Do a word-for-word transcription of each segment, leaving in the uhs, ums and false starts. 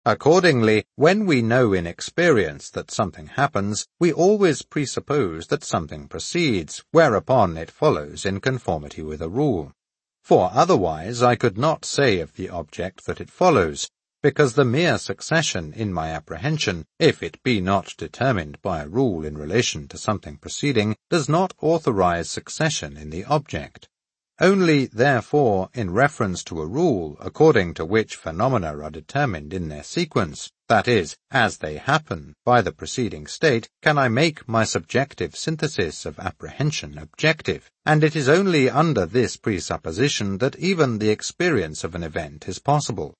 Accordingly, when we know in experience that something happens, we always presuppose that something proceeds, whereupon it follows in conformity with a rule. For otherwise I could not say of the object that it follows, because the mere succession in my apprehension, if it be not determined by a rule in relation to something preceding, does not authorize succession in the object. Only, therefore, in reference to a rule according to which phenomena are determined in their sequence, that is, as they happen, by the preceding state, can I make my subjective synthesis of apprehension objective, and it is only under this presupposition that even the experience of an event is possible.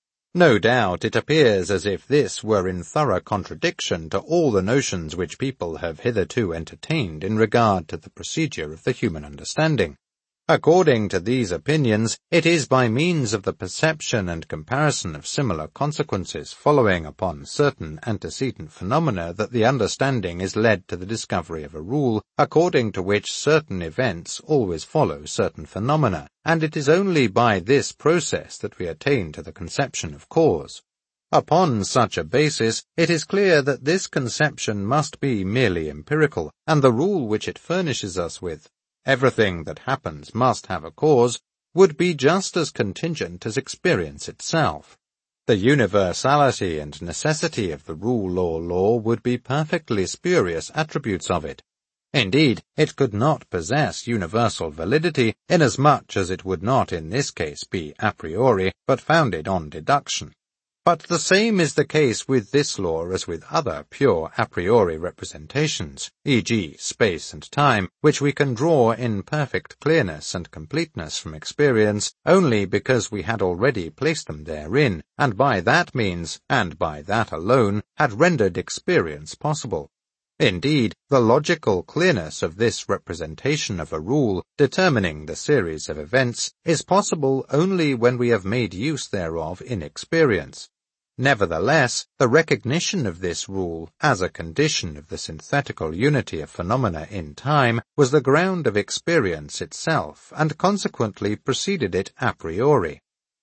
No doubt it appears as if this were in thorough contradiction to all the notions which people have hitherto entertained in regard to the procedure of the human understanding. According to these opinions, it is by means of the perception and comparison of similar consequences following upon certain antecedent phenomena that the understanding is led to the discovery of a rule, according to which certain events always follow certain phenomena, and it is only by this process that we attain to the conception of cause. Upon such a basis, it is clear that this conception must be merely empirical, and the rule which it furnishes us with, everything that happens must have a cause, would be just as contingent as experience itself. The universality and necessity of the rule or law would be perfectly spurious attributes of it. Indeed, it could not possess universal validity, inasmuch as it would not in this case be a priori, but founded on deduction. But the same is the case with this law as with other pure a priori representations, for example space and time, which we can draw in perfect clearness and completeness from experience only because we had already placed them therein, and by that means, and by that alone, had rendered experience possible. Indeed, the logical clearness of this representation of a rule determining the series of events is possible only when we have made use thereof in experience. Nevertheless, the recognition of this rule as a condition of the synthetical unity of phenomena in time was the ground of experience itself, and consequently preceded it a priori.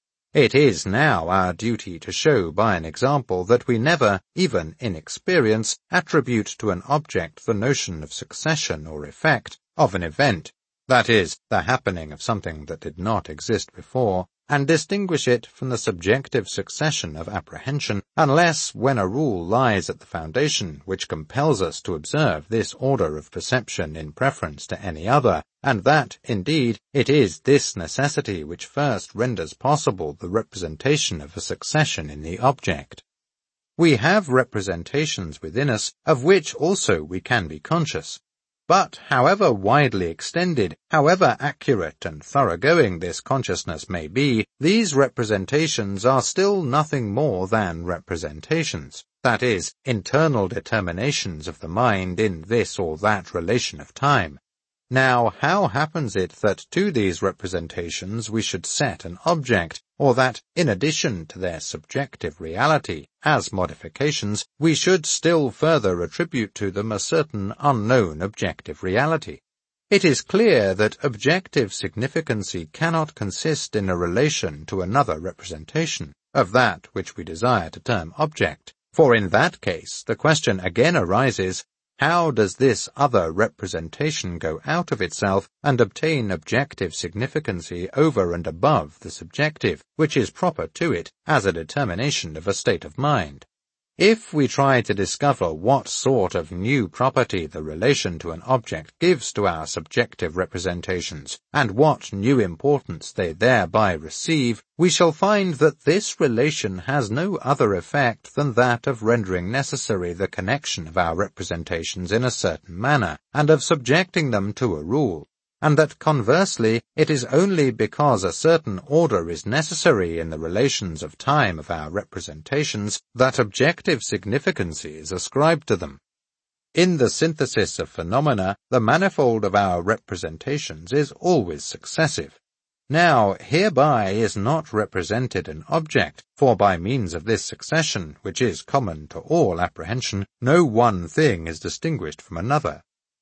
It is now our duty to show by an example that we never, even in experience, attribute to an object the notion of succession or effect of an event, that is, the happening of something that did not exist before, and distinguish it from the subjective succession of apprehension, unless when a rule lies at the foundation which compels us to observe this order of perception in preference to any other, and that, indeed, it is this necessity which first renders possible the representation of a succession in the object. We have representations within us, of which also we can be conscious. But, however widely extended, however accurate and thoroughgoing this consciousness may be, these representations are still nothing more than representations, that is, internal determinations of the mind in this or that relation of time. Now, how happens it that to these representations we should set an object, or that, in addition to their subjective reality, as modifications, we should still further attribute to them a certain unknown objective reality? It is clear that objective significancy cannot consist in a relation to another representation of that which we desire to term object, for in that case the question again arises, how does this other representation go out of itself and obtain objective significancy over and above the subjective, which is proper to it as a determination of a state of mind? If we try to discover what sort of new property the relation to an object gives to our subjective representations, and what new importance they thereby receive, we shall find that this relation has no other effect than that of rendering necessary the connection of our representations in a certain manner, and of subjecting them to a rule, and that conversely it is only because a certain order is necessary in the relations of time of our representations that objective significancy is ascribed to them. In the synthesis of phenomena, the manifold of our representations is always successive. Now, hereby is not represented an object, for by means of this succession, which is common to all apprehension, no one thing is distinguished from another.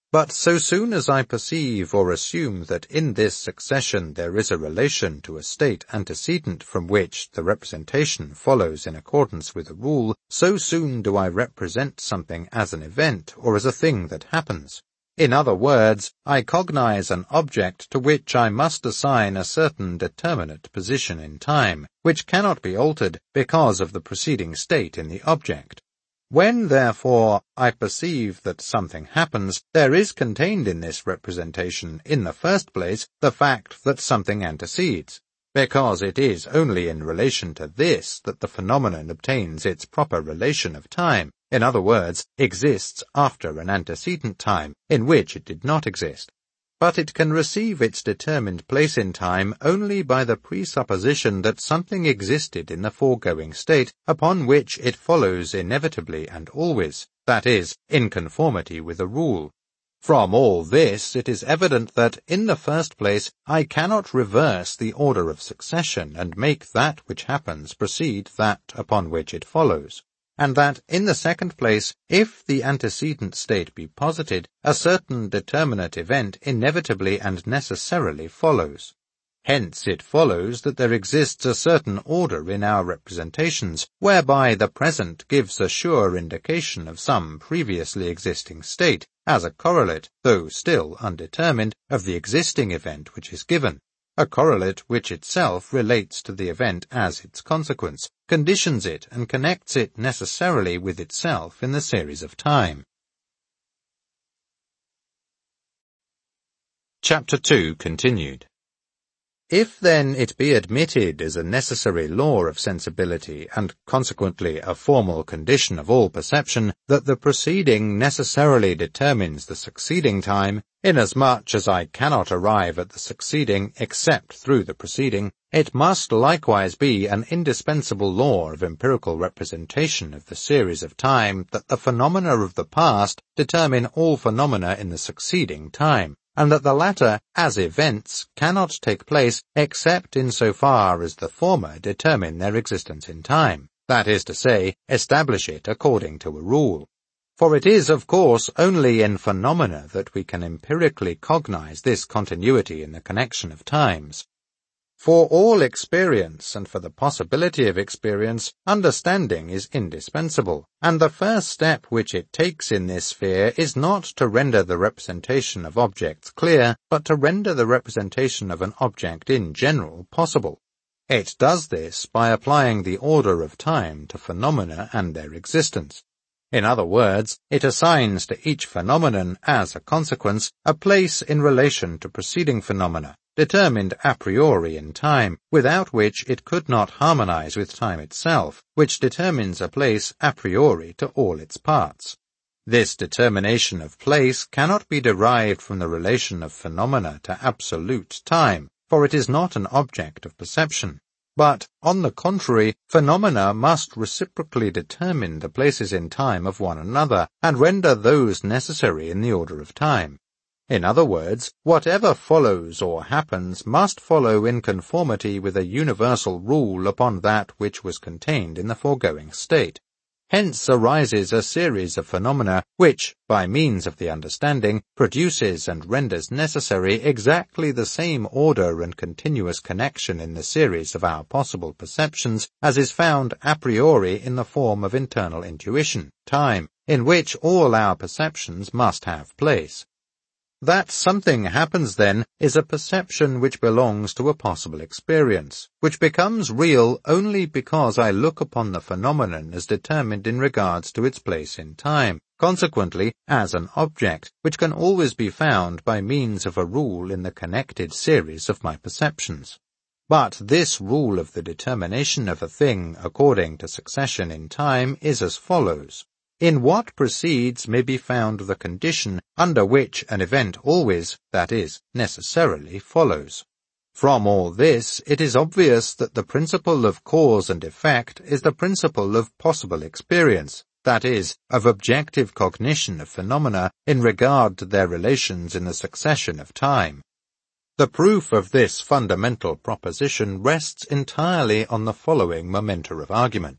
But so soon as I perceive or assume that in this succession there is a relation to a state antecedent from which the representation follows in accordance with a rule, so soon do I represent something as an event or as a thing that happens. In other words, I cognize an object to which I must assign a certain determinate position in time, which cannot be altered because of the preceding state in the object. When, therefore, I perceive that something happens, there is contained in this representation, in the first place, the fact that something antecedes, because it is only in relation to this that the phenomenon obtains its proper relation of time, in other words, exists after an antecedent time in which it did not exist. But it can receive its determined place in time only by the presupposition that something existed in the foregoing state, upon which it follows inevitably and always, that is, in conformity with a rule. From all this it is evident that, in the first place, I cannot reverse the order of succession and make that which happens precede that upon which it follows, and that, in the second place, if the antecedent state be posited, a certain determinate event inevitably and necessarily follows. Hence it follows that there exists a certain order in our representations, whereby the present gives a sure indication of some previously existing state, as a correlate, though still undetermined, of the existing event which is given, a correlate which itself relates to the event as its consequence, conditions it and connects it necessarily with itself in the series of time. Chapter two continued. If then it be admitted as a necessary law of sensibility, and consequently a formal condition of all perception, that the preceding necessarily determines the succeeding time, inasmuch as I cannot arrive at the succeeding except through the preceding, it must likewise be an indispensable law of empirical representation of the series of time that the phenomena of the past determine all phenomena in the succeeding time, and that the latter, as events, cannot take place except in so far as the former determine their existence in time, that is to say, establish it according to a rule. For it is, of course, only in phenomena that we can empirically cognize this continuity in the connection of times. For all experience, and for the possibility of experience, understanding is indispensable, and the first step which it takes in this sphere is not to render the representation of objects clear, but to render the representation of an object in general possible. It does this by applying the order of time to phenomena and their existence. In other words, it assigns to each phenomenon, as a consequence, a place in relation to preceding phenomena, determined a priori in time, without which it could not harmonize with time itself, which determines a place a priori to all its parts. This determination of place cannot be derived from the relation of phenomena to absolute time, for it is not an object of perception. But, on the contrary, phenomena must reciprocally determine the places in time of one another, and render those necessary in the order of time. In other words, whatever follows or happens must follow in conformity with a universal rule upon that which was contained in the foregoing state. Hence arises a series of phenomena which, by means of the understanding, produces and renders necessary exactly the same order and continuous connection in the series of our possible perceptions as is found a priori in the form of internal intuition, time, in which all our perceptions must have place. That something happens then is a perception which belongs to a possible experience, which becomes real only because I look upon the phenomenon as determined in regards to its place in time, consequently as an object which can always be found by means of a rule in the connected series of my perceptions. But this rule of the determination of a thing according to succession in time is as follows. In what precedes may be found the condition under which an event always, that is, necessarily follows. From all this, it is obvious that the principle of cause and effect is the principle of possible experience, that is, of objective cognition of phenomena in regard to their relations in the succession of time. The proof of this fundamental proposition rests entirely on the following momenta of argument.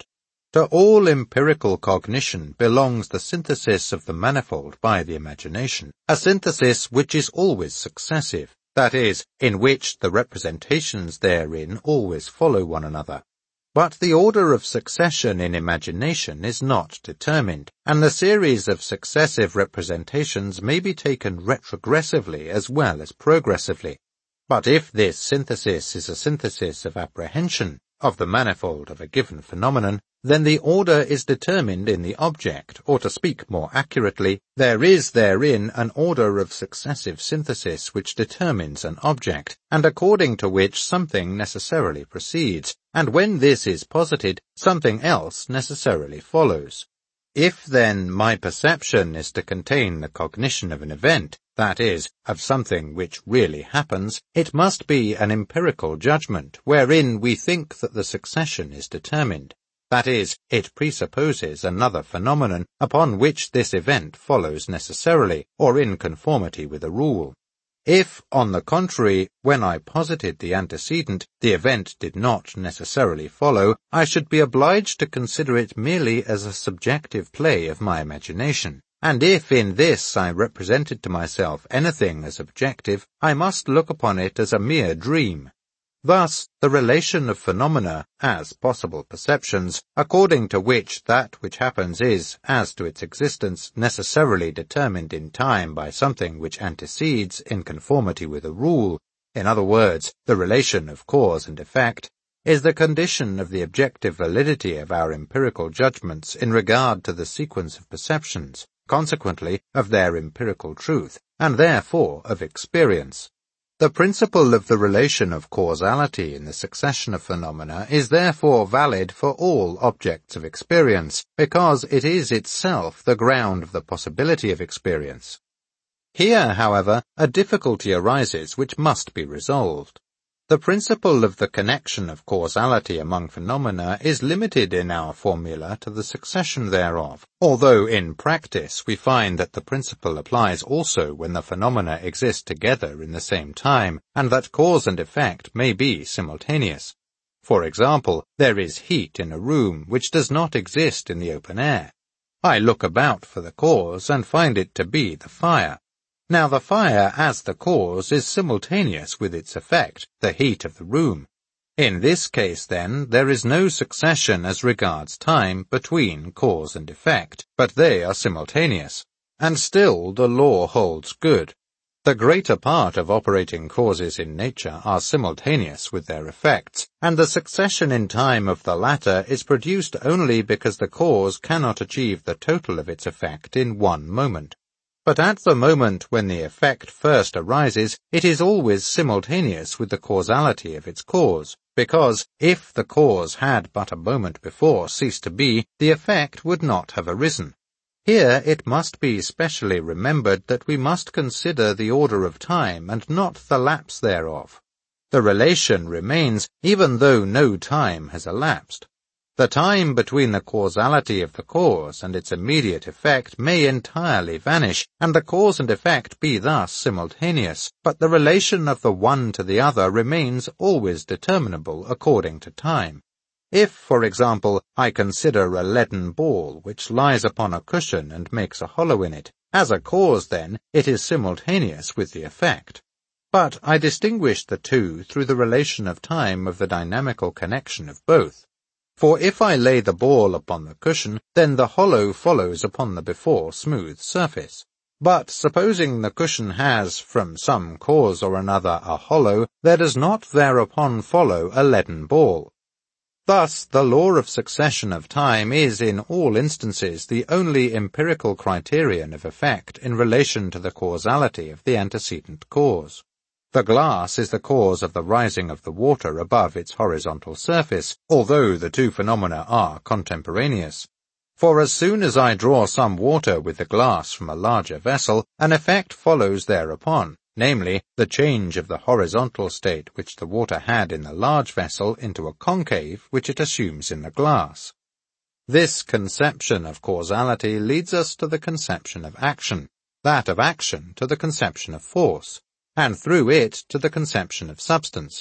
To all empirical cognition belongs the synthesis of the manifold by the imagination, a synthesis which is always successive, that is, in which the representations therein always follow one another. But the order of succession in imagination is not determined, and the series of successive representations may be taken retrogressively as well as progressively. But if this synthesis is a synthesis of apprehension, of the manifold of a given phenomenon, then the order is determined in the object, or to speak more accurately, there is therein an order of successive synthesis which determines an object, and according to which something necessarily proceeds, and when this is posited, something else necessarily follows. If, then, my perception is to contain the cognition of an event, that is, of something which really happens, it must be an empirical judgment, wherein we think that the succession is determined. That is, it presupposes another phenomenon upon which this event follows necessarily, or in conformity with a rule. If, on the contrary, when I posited the antecedent, the event did not necessarily follow, I should be obliged to consider it merely as a subjective play of my imagination. And if in this I represented to myself anything as objective, I must look upon it as a mere dream. Thus, the relation of phenomena as possible perceptions, according to which that which happens is, as to its existence, necessarily determined in time by something which antecedes in conformity with a rule, in other words, the relation of cause and effect, is the condition of the objective validity of our empirical judgments in regard to the sequence of perceptions, consequently of their empirical truth, and therefore of experience. The principle of the relation of causality in the succession of phenomena is therefore valid for all objects of experience, because it is itself the ground of the possibility of experience. Here, however, a difficulty arises which must be resolved. The principle of the connection of causality among phenomena is limited in our formula to the succession thereof, although in practice we find that the principle applies also when the phenomena exist together in the same time, and that cause and effect may be simultaneous. For example, there is heat in a room which does not exist in the open air. I look about for the cause and find it to be the fire. Now the fire as the cause is simultaneous with its effect, the heat of the room. In this case, then, there is no succession as regards time between cause and effect, but they are simultaneous. And still the law holds good. The greater part of operating causes in nature are simultaneous with their effects, and the succession in time of the latter is produced only because the cause cannot achieve the total of its effect in one moment. But at the moment when the effect first arises, it is always simultaneous with the causality of its cause, because, if the cause had but a moment before ceased to be, the effect would not have arisen. Here it must be specially remembered that we must consider the order of time and not the lapse thereof. The relation remains even though no time has elapsed. The time between the causality of the cause and its immediate effect may entirely vanish, and the cause and effect be thus simultaneous, but the relation of the one to the other remains always determinable according to time. If, for example, I consider a leaden ball which lies upon a cushion and makes a hollow in it, as a cause then, it is simultaneous with the effect. But I distinguish the two through the relation of time of the dynamical connection of both. For if I lay the ball upon the cushion, then the hollow follows upon the before smooth surface. But supposing the cushion has, from some cause or another, a hollow, there does not thereupon follow a leaden ball. Thus, the law of succession of time is in all instances the only empirical criterion of effect in relation to the causality of the antecedent cause. The glass is the cause of the rising of the water above its horizontal surface, although the two phenomena are contemporaneous. For as soon as I draw some water with the glass from a larger vessel, an effect follows thereupon, namely, the change of the horizontal state which the water had in the large vessel into a concave which it assumes in the glass. This conception of causality leads us to the conception of action, that of action to the conception of force, and through it to the conception of substance.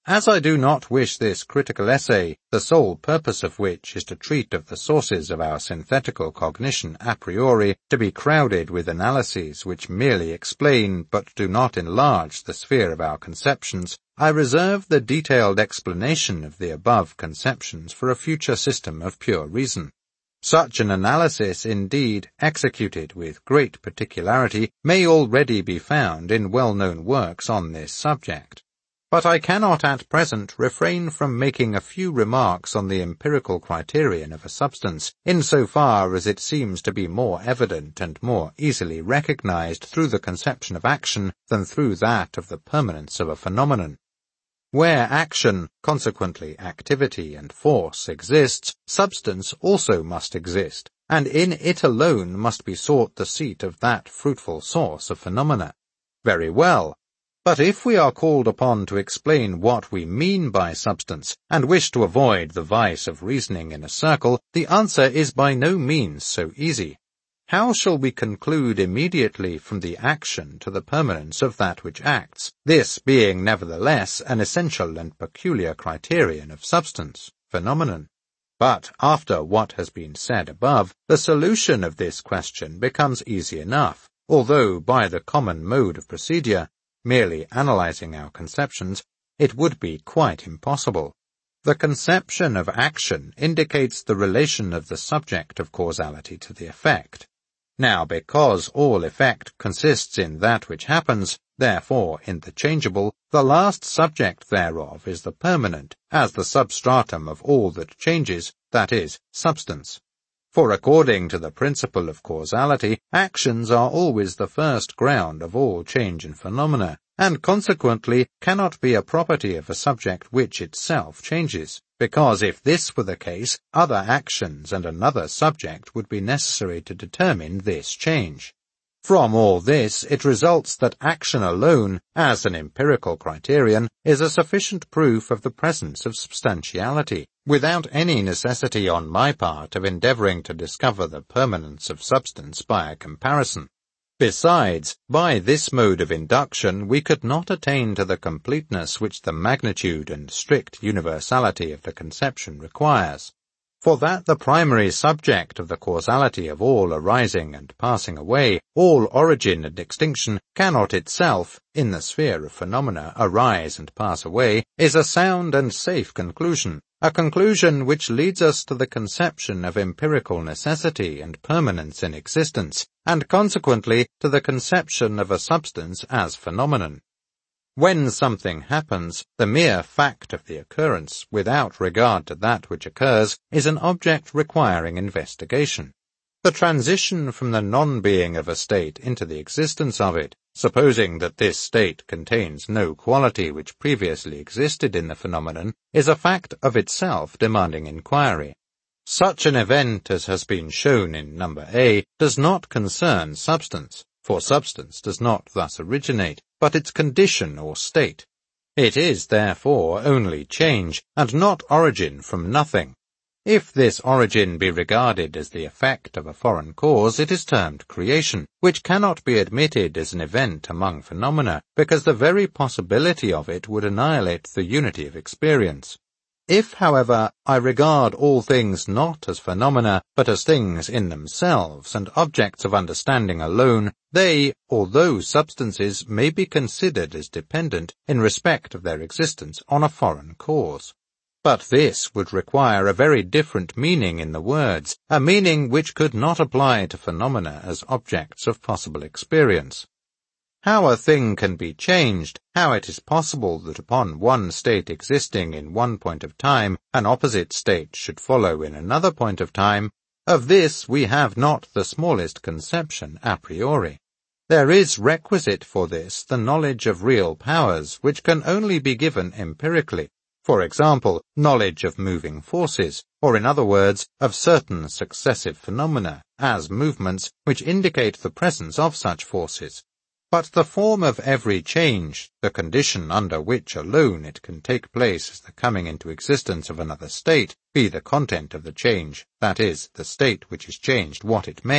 As I do not wish this critical essay, the sole purpose of which is to treat of the sources of our synthetical cognition a priori, to be crowded with analyses which merely explain but do not enlarge the sphere of our conceptions, I reserve the detailed explanation of the above conceptions for a future system of pure reason. Such an analysis, indeed, executed with great particularity, may already be found in well-known works on this subject. But I cannot at present refrain from making a few remarks on the empirical criterion of a substance, in so far as it seems to be more evident and more easily recognized through the conception of action than through that of the permanence of a phenomenon. Where action, consequently activity and force, exists, substance also must exist, and in it alone must be sought the seat of that fruitful source of phenomena. Very well. But if we are called upon to explain what we mean by substance, and wish to avoid the vice of reasoning in a circle, the answer is by no means so easy. How shall we conclude immediately from the action to the permanence of that which acts, this being nevertheless an essential and peculiar criterion of substance, phenomenon? But after what has been said above, the solution of this question becomes easy enough, although by the common mode of procedure, merely analyzing our conceptions, it would be quite impossible. The conception of action indicates the relation of the subject of causality to the effect. Now, because all effect consists in that which happens, therefore in the changeable, the last subject thereof is the permanent, as the substratum of all that changes, that is, substance. For according to the principle of causality, actions are always the first ground of all change in phenomena, and consequently cannot be a property of a subject which itself changes, because if this were the case, other actions and another subject would be necessary to determine this change. From all this, it results that action alone, as an empirical criterion, is a sufficient proof of the presence of substantiality, without any necessity on my part of endeavoring to discover the permanence of substance by a comparison. Besides, by this mode of induction we could not attain to the completeness which the magnitude and strict universality of the conception requires. For that the primary subject of the causality of all arising and passing away, all origin and extinction, cannot itself, in the sphere of phenomena, arise and pass away, is a sound and safe conclusion, a conclusion which leads us to the conception of empirical necessity and permanence in existence, and consequently to the conception of a substance as phenomenon. When something happens, the mere fact of the occurrence, without regard to that which occurs, is an object requiring investigation. The transition from the non-being of a state into the existence of it, supposing that this state contains no quality which previously existed in the phenomenon, is a fact of itself demanding inquiry. Such an event as has been shown in number A does not concern substance, for substance does not thus originate, but its condition or state. It is, therefore, only change, and not origin from nothing. If this origin be regarded as the effect of a foreign cause, it is termed creation, which cannot be admitted as an event among phenomena, because the very possibility of it would annihilate the unity of experience. If, however, I regard all things not as phenomena, but as things in themselves and objects of understanding alone, they, although substances, may be considered as dependent, in respect of their existence, on a foreign cause. But this would require a very different meaning in the words, a meaning which could not apply to phenomena as objects of possible experience. How a thing can be changed, how it is possible that upon one state existing in one point of time, an opposite state should follow in another point of time, of this we have not the smallest conception a priori. There is requisite for this the knowledge of real powers, which can only be given empirically. For example, knowledge of moving forces, or in other words, of certain successive phenomena, as movements, which indicate the presence of such forces. But the form of every change, the condition under which alone it can take place as the coming into existence of another state, be the content of the change, that is, the state which is changed what it may,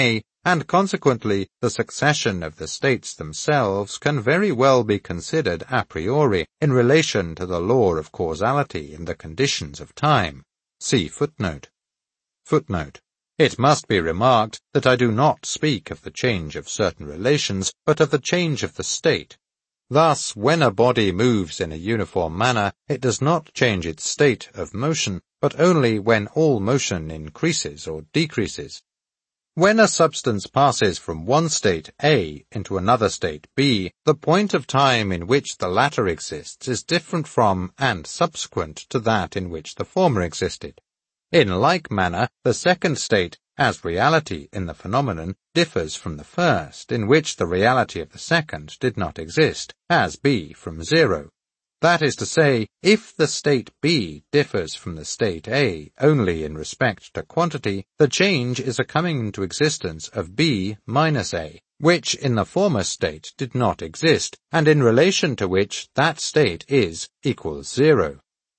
and consequently the succession of the states themselves can very well be considered a priori in relation to the law of causality in the conditions of time. See footnote. Footnote. It must be remarked that I do not speak of the change of certain relations, but of the change of the state. Thus, when a body moves in a uniform manner, it does not change its state of motion, but only when all motion increases or decreases. When a substance passes from one state A into another state B, the point of time in which the latter exists is different from and subsequent to that in which the former existed. In like manner, the second state, as reality in the phenomenon, differs from the first, in which the reality of the second did not exist, as B from zero. That is to say, if the state B differs from the state A only in respect to quantity, the change is a coming into existence of B minus A, which in the former state did not exist, and in relation to which that state is equals zero.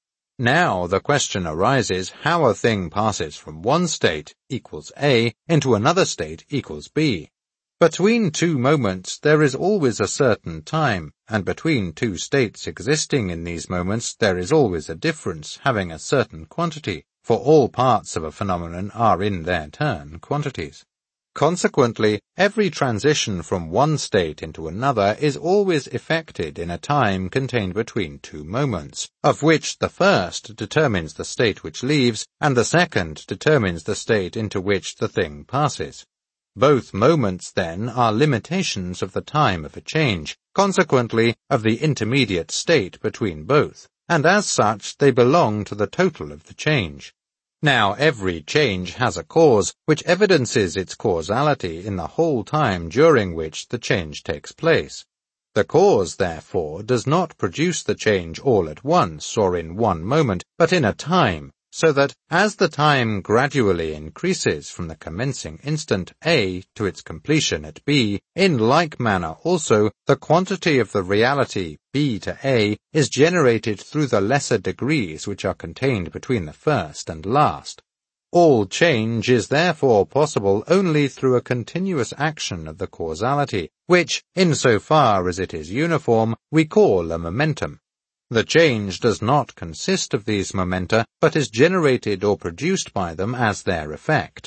Now the question arises how a thing passes from one state equals A into another state equals B. Between two moments there is always a certain time, and between two states existing in these moments there is always a difference having a certain quantity, for all parts of a phenomenon are in their turn quantities. Consequently, every transition from one state into another is always effected in a time contained between two moments, of which the first determines the state which leaves, and the second determines the state into which the thing passes. Both moments, then, are limitations of the time of a change, consequently of the intermediate state between both, and as such they belong to the total of the change. Now every change has a cause, which evidences its causality in the whole time during which the change takes place. The cause, therefore, does not produce the change all at once or in one moment, but in a time, so that, as the time gradually increases from the commencing instant A to its completion at B, in like manner also the quantity of the reality B to A is generated through the lesser degrees which are contained between the first and last. All change is therefore possible only through a continuous action of the causality, which, in so far as it is uniform, we call a momentum. The change does not consist of these momenta, but is generated or produced by them as their effect.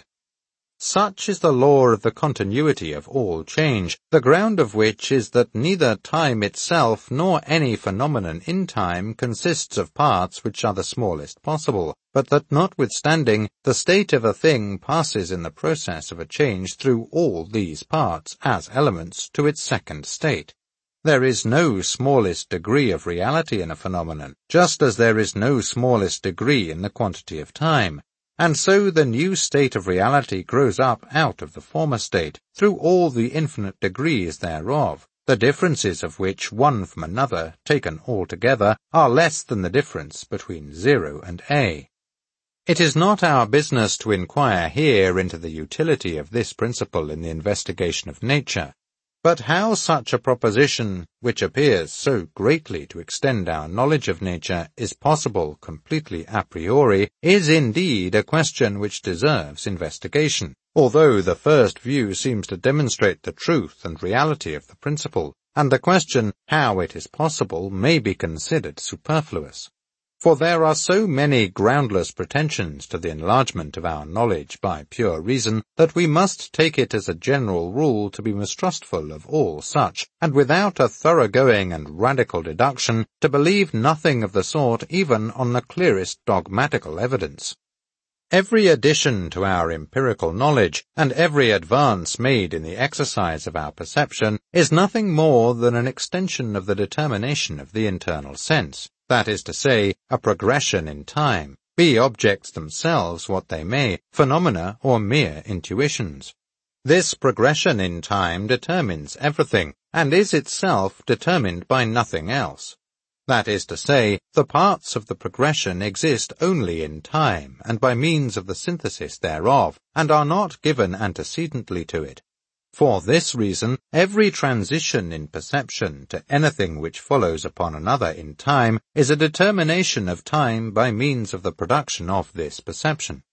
Such is the law of the continuity of all change, the ground of which is that neither time itself nor any phenomenon in time consists of parts which are the smallest possible, but that notwithstanding, the state of a thing passes in the process of a change through all these parts, as elements, to its second state. There is no smallest degree of reality in a phenomenon, just as there is no smallest degree in the quantity of time, and so the new state of reality grows up out of the former state, through all the infinite degrees thereof, the differences of which one from another, taken altogether, are less than the difference between zero and A. It is not our business to inquire here into the utility of this principle in the investigation of nature. But how such a proposition, which appears so greatly to extend our knowledge of nature, is possible completely a priori, is indeed a question which deserves investigation, although the first view seems to demonstrate the truth and reality of the principle, and the question how it is possible may be considered superfluous. For there are so many groundless pretensions to the enlargement of our knowledge by pure reason that we must take it as a general rule to be mistrustful of all such, and without a thoroughgoing and radical deduction to believe nothing of the sort even on the clearest dogmatical evidence. Every addition to our empirical knowledge, and every advance made in the exercise of our perception, is nothing more than an extension of the determination of the internal sense. That is to say, a progression in time, be objects themselves what they may, phenomena or mere intuitions. This progression in time determines everything, and is itself determined by nothing else. That is to say, the parts of the progression exist only in time, and by means of the synthesis thereof, and are not given antecedently to it. For this reason, every transition in perception to anything which follows upon another in time is a determination of time by means of the production of this perception.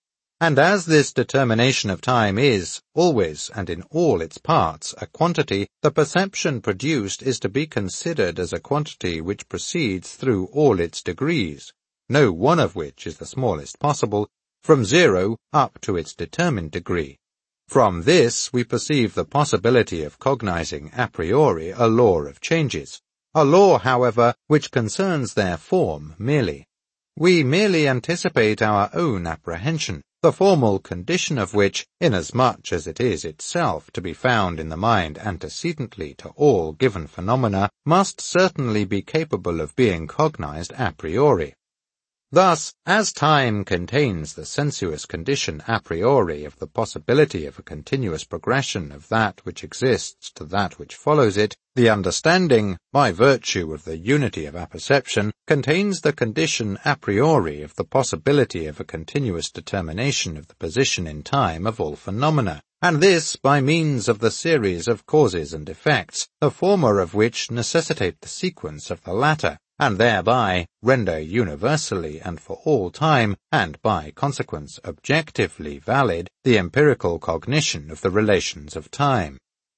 And as this determination of time is, always and in all its parts, a quantity, the perception produced is to be considered as a quantity which proceeds through all its degrees, no one of which is the smallest possible, from zero up to its determined degree. From this we perceive the possibility of cognizing a priori a law of changes, a law, however, which concerns their form merely. We merely anticipate our own apprehension, the formal condition of which, inasmuch as it is itself to be found in the mind antecedently to all given phenomena, must certainly be capable of being cognized a priori. Thus, as time contains the sensuous condition a priori of the possibility of a continuous progression of that which exists to that which follows it, the understanding, by virtue of the unity of apperception, contains the condition a priori of the possibility of a continuous determination of the position in time of all phenomena, and this by means of the series of causes and effects, the former of which necessitate the sequence of the latter, and thereby render universally and for all time, and by consequence objectively valid, the empirical cognition of the relations of time.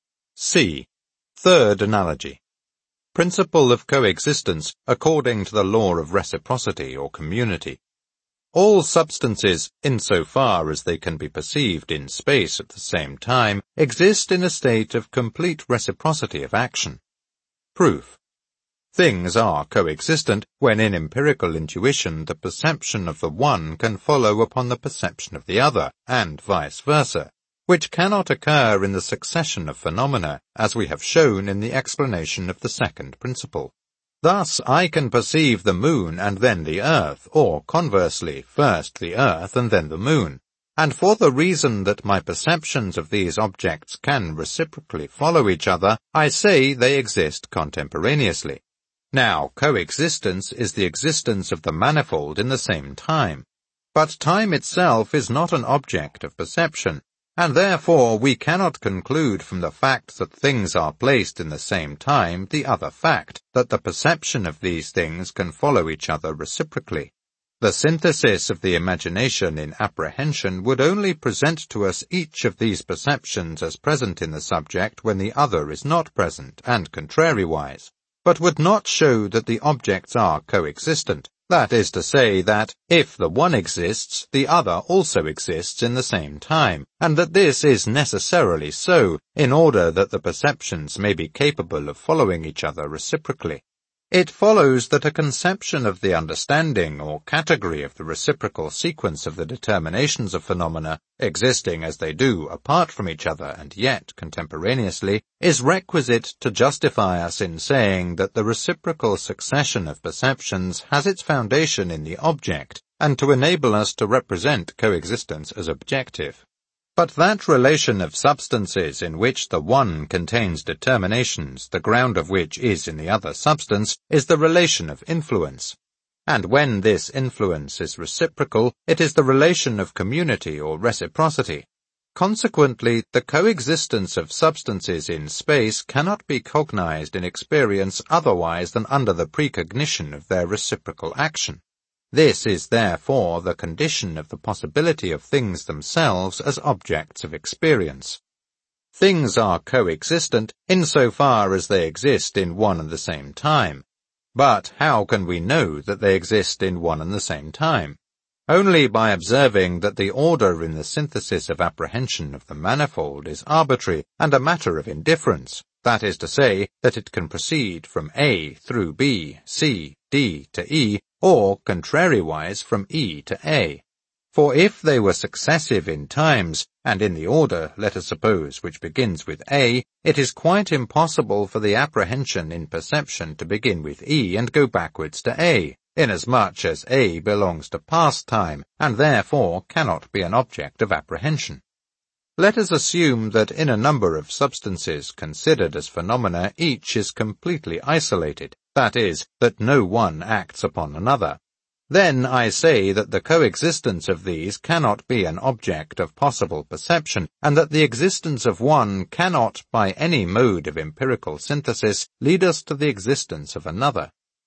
C. Third analogy. Principle of coexistence according to the law of reciprocity or community. All substances, insofar as they can be perceived in space at the same time, exist in a state of complete reciprocity of action. Proof. Things are coexistent when in empirical intuition the perception of the one can follow upon the perception of the other, and vice versa, which cannot occur in the succession of phenomena, as we have shown in the explanation of the second principle. Thus I can perceive the moon and then the earth, or conversely, first the earth and then the moon. And for the reason that my perceptions of these objects can reciprocally follow each other, I say they exist contemporaneously. Now, coexistence is the existence of the manifold in the same time. But time itself is not an object of perception, and therefore we cannot conclude from the fact that things are placed in the same time the other fact, that the perception of these things can follow each other reciprocally. The synthesis of the imagination in apprehension would only present to us each of these perceptions as present in the subject when the other is not present, and contrariwise, but would not show that the objects are coexistent, that is to say that, if the one exists, the other also exists in the same time, and that this is necessarily so, in order that the perceptions may be capable of following each other reciprocally. It follows that a conception of the understanding or category of the reciprocal sequence of the determinations of phenomena, existing as they do apart from each other and yet contemporaneously, is requisite to justify us in saying that the reciprocal succession of perceptions has its foundation in the object, and to enable us to represent coexistence as objective. But that relation of substances in which the one contains determinations, the ground of which is in the other substance, is the relation of influence. And when this influence is reciprocal, it is the relation of community or reciprocity. Consequently, the coexistence of substances in space cannot be cognized in experience otherwise than under the precognition of their reciprocal action. This is therefore the condition of the possibility of things themselves as objects of experience. Things are coexistent insofar as they exist in one and the same time. But how can we know that they exist in one and the same time? Only by observing that the order in the synthesis of apprehension of the manifold is arbitrary and a matter of indifference, that is to say, that it can proceed from A through B, C, D to E, or contrariwise from E to A. For if they were successive in times, and in the order, let us suppose, which begins with A, it is quite impossible for the apprehension in perception to begin with E and go backwards to A, inasmuch as A belongs to past time, and therefore cannot be an object of apprehension. Let us assume that in a number of substances considered as phenomena each is completely isolated, that is, that no one acts upon another. Then I say that the coexistence of these cannot be an object of possible perception, and that the existence of one cannot, by any mode of empirical synthesis, lead us to the existence of another.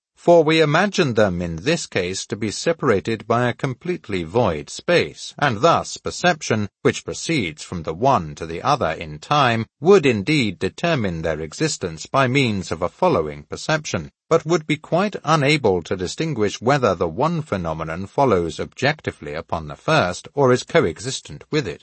For we imagine them in this case to be separated by a completely void space, and thus perception, which proceeds from the one to the other in time, would indeed determine their existence by means of a following perception, but would be quite unable to distinguish whether the one phenomenon follows objectively upon the first or is coexistent with it.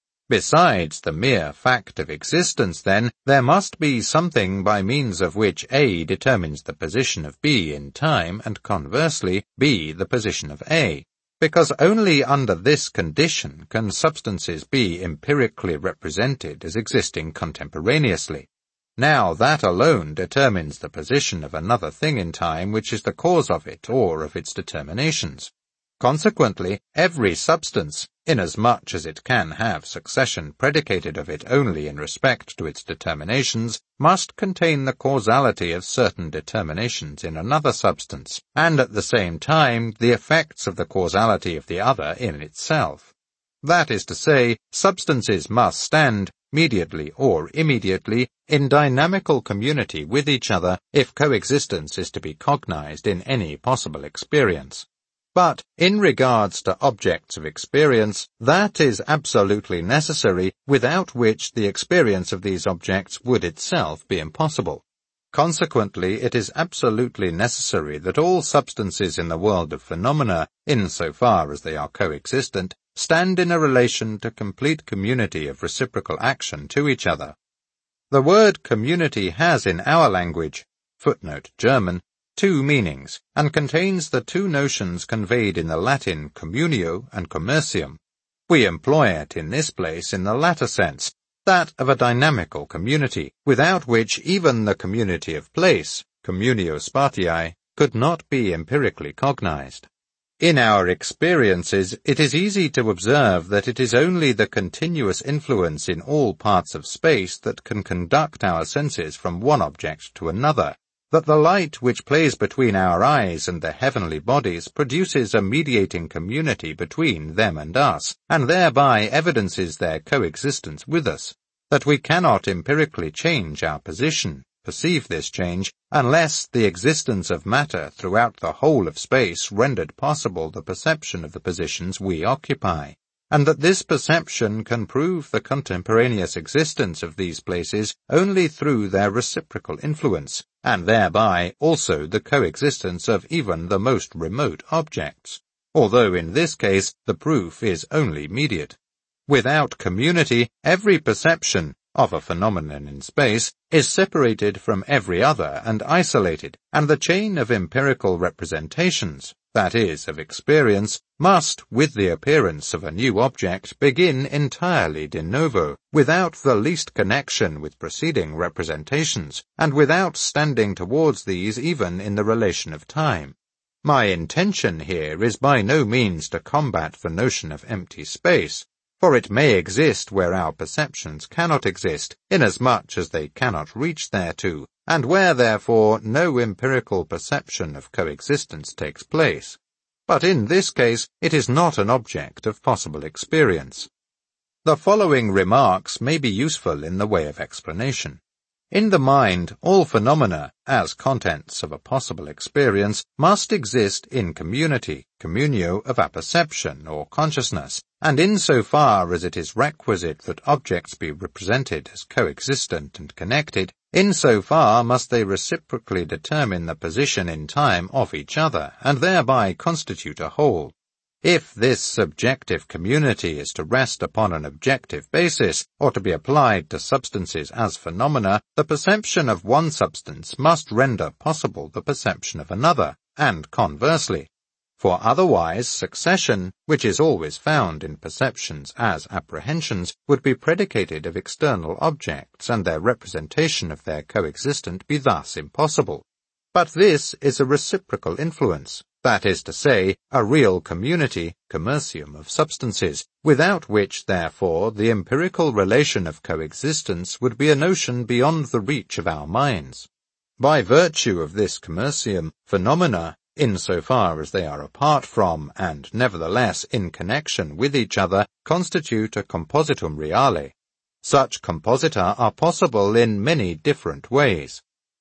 Besides the mere fact of existence, then, there must be something by means of which A determines the position of B in time, and conversely, B the position of A, because only under this condition can substances be empirically represented as existing contemporaneously. Now that alone determines the position of another thing in time which is the cause of it or of its determinations. Consequently, every substance, inasmuch as it can have succession predicated of it only in respect to its determinations, must contain the causality of certain determinations in another substance, and at the same time the effects of the causality of the other in itself. That is to say, substances must stand, mediately or immediately, in dynamical community with each other if coexistence is to be cognized in any possible experience. But, in regards to objects of experience, that is absolutely necessary, without which the experience of these objects would itself be impossible. Consequently, it is absolutely necessary that all substances in the world of phenomena, in so far as they are coexistent, stand in a relation to complete community of reciprocal action to each other. The word community has in our language, footnote German, two meanings, and contains the two notions conveyed in the Latin communio and commercium. We employ it in this place in the latter sense, that of a dynamical community, without which even the community of place, communio spatiae, could not be empirically cognized. In our experiences, it is easy to observe that it is only the continuous influence in all parts of space that can conduct our senses from one object to another, that the light which plays between our eyes and the heavenly bodies produces a mediating community between them and us, and thereby evidences their coexistence with us, that we cannot empirically change our position, perceive this change, unless the existence of matter throughout the whole of space rendered possible the perception of the positions we occupy, and that this perception can prove the contemporaneous existence of these places only through their reciprocal influence, and thereby also the coexistence of even the most remote objects, although in this case the proof is only mediate. Without community, every perception of a phenomenon in space is separated from every other and isolated, and the chain of empirical representations, that is, of experience, must, with the appearance of a new object, begin entirely de novo, without the least connection with preceding representations, and without standing towards these even in the relation of time. My intention here is by no means to combat the notion of empty space, for it may exist where our perceptions cannot exist, inasmuch as they cannot reach thereto, and where therefore no empirical perception of coexistence takes place. But in this case it is not an object of possible experience. The following remarks may be useful in the way of explanation. In the mind, all phenomena, as contents of a possible experience, must exist in community, communio of apperception or consciousness, and in so far as it is requisite that objects be represented as coexistent and connected, in so far must they reciprocally determine the position in time of each other, and thereby constitute a whole. If this subjective community is to rest upon an objective basis, or to be applied to substances as phenomena, the perception of one substance must render possible the perception of another, and conversely. For otherwise succession, which is always found in perceptions as apprehensions, would be predicated of external objects, and their representation of their coexistent be thus impossible. But this is a reciprocal influence, that is to say, a real community, commercium of substances, without which, therefore, the empirical relation of coexistence would be a notion beyond the reach of our minds. By virtue of this commercium, phenomena, in so far as they are apart from, and nevertheless in connection with each other, constitute a compositum reale. Such composita are possible in many different ways.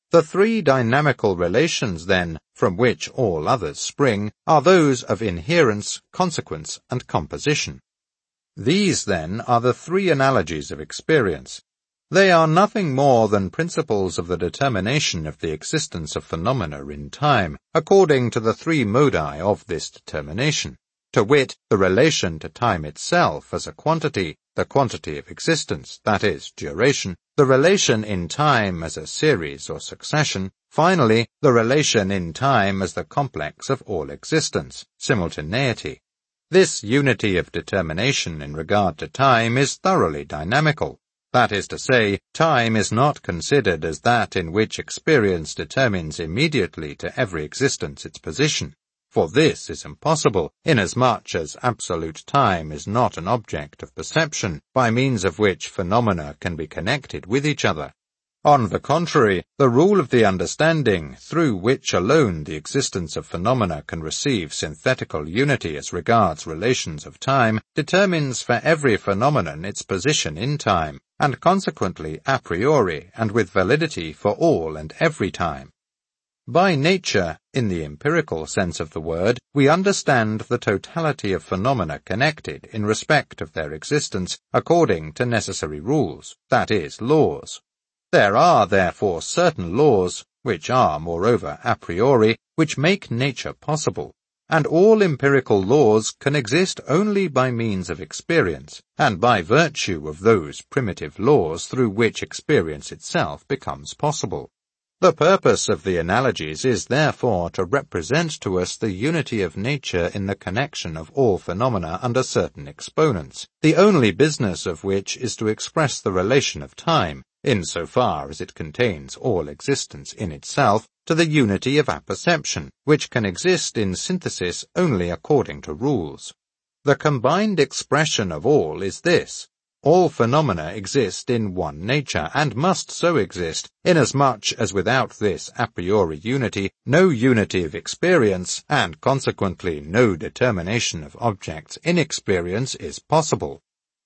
The three dynamical relations, then, from which all others spring, are those of inherence, consequence, and composition. These, then, are the three analogies of experience. They are nothing more than principles of the determination of the existence of phenomena in time, according to the three modi of this determination, to wit, the relation to time itself as a quantity, the quantity of existence, that is, duration, the relation in time as a series or succession, finally, the relation in time as the complex of all existence, simultaneity. This unity of determination in regard to time is thoroughly dynamical. That is to say, time is not considered as that in which experience determines immediately to every existence its position, for this is impossible, inasmuch as absolute time is not an object of perception, by means of which phenomena can be connected with each other. On the contrary, the rule of the understanding, through which alone the existence of phenomena can receive synthetical unity as regards relations of time, determines for every phenomenon its position in time, and consequently a priori and with validity for all and every time. By nature, in the empirical sense of the word, we understand the totality of phenomena connected in respect of their existence according to necessary rules, that is, laws. There are, therefore, certain laws, which are, moreover, a priori, which make nature possible, and all empirical laws can exist only by means of experience, and by virtue of those primitive laws through which experience itself becomes possible. The purpose of the analogies is therefore to represent to us the unity of nature in the connection of all phenomena under certain exponents, the only business of which is to express the relation of time, in so far as it contains all existence in itself, to the unity of apperception, which can exist in synthesis only according to rules. The combined expression of all is this: all phenomena exist in one nature, and must so exist, inasmuch as without this a priori unity, no unity of experience, and consequently no determination of objects in experience is possible.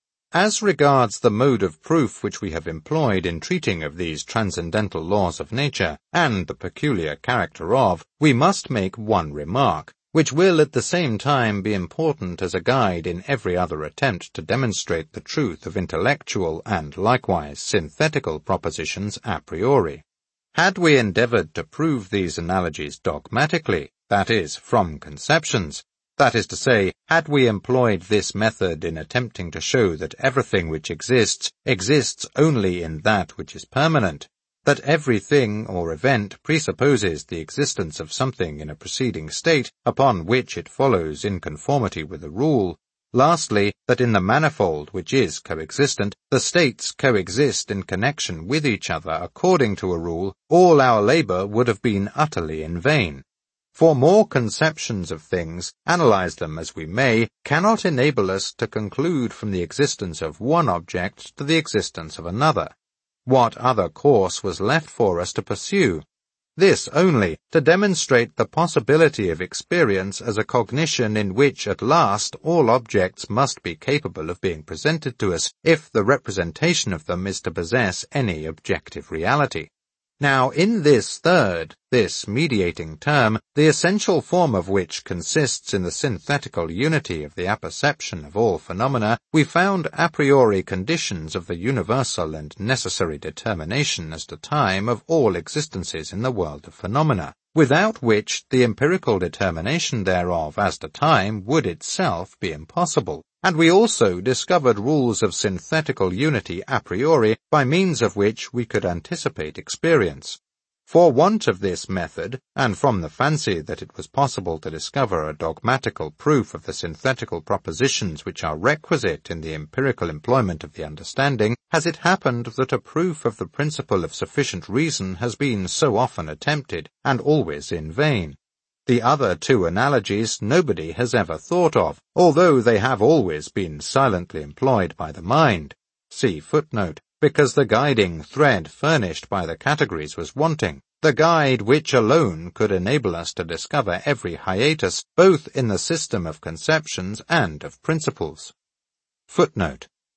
As regards the mode of proof which we have employed in treating of these transcendental laws of nature, and the peculiar character of, we must make one remark, which will at the same time be important as a guide in every other attempt to demonstrate the truth of intellectual and likewise synthetical propositions a priori. Had we endeavored to prove these analogies dogmatically, that is, from conceptions, that is to say, had we employed this method in attempting to show that everything which exists, exists only in that which is permanent, that every thing or event presupposes the existence of something in a preceding state, upon which it follows in conformity with a rule, lastly, that in the manifold which is coexistent, the states coexist in connection with each other according to a rule, all our labour would have been utterly in vain. For more conceptions of things, analyze them as we may, cannot enable us to conclude from the existence of one object to the existence of another. What other course was left for us to pursue? This only, to demonstrate the possibility of experience as a cognition in which at last all objects must be capable of being presented to us, if the representation of them is to possess any objective reality. Now, in this third, this mediating term, the essential form of which consists in the synthetical unity of the apperception of all phenomena, we found a priori conditions of the universal and necessary determination as to time of all existences in the world of phenomena, without which the empirical determination thereof as to time would itself be impossible. And we also discovered rules of synthetical unity a priori, by means of which we could anticipate experience. For want of this method, and from the fancy that it was possible to discover a dogmatical proof of the synthetical propositions which are requisite in the empirical employment of the understanding, has it happened that a proof of the principle of sufficient reason has been so often attempted, and always in vain. The other two analogies nobody has ever thought of, although they have always been silently employed by the mind. See footnote, because the guiding thread furnished by the categories was wanting, the guide which alone could enable us to discover every hiatus, both in the system of conceptions and of principles. Footnote.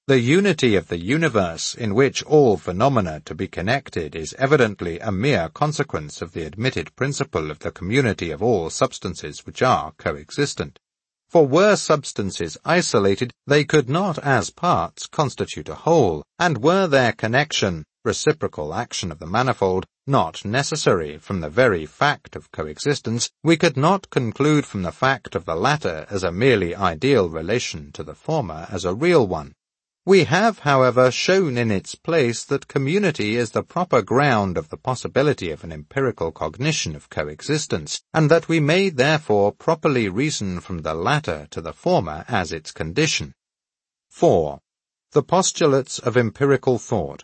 The unity of the universe, in which all phenomena to be connected is evidently a mere consequence of the admitted principle of the community of all substances which are coexistent. For were substances isolated, they could not as parts constitute a whole, and were their connection, reciprocal action of the manifold, not necessary from the very fact of coexistence, we could not conclude from the fact of the latter as a merely ideal relation to the former as a real one. We have, however, shown in its place that community is the proper ground of the possibility of an empirical cognition of coexistence, and that we may therefore properly reason from the latter to the former as its condition. four. The postulates of empirical thought.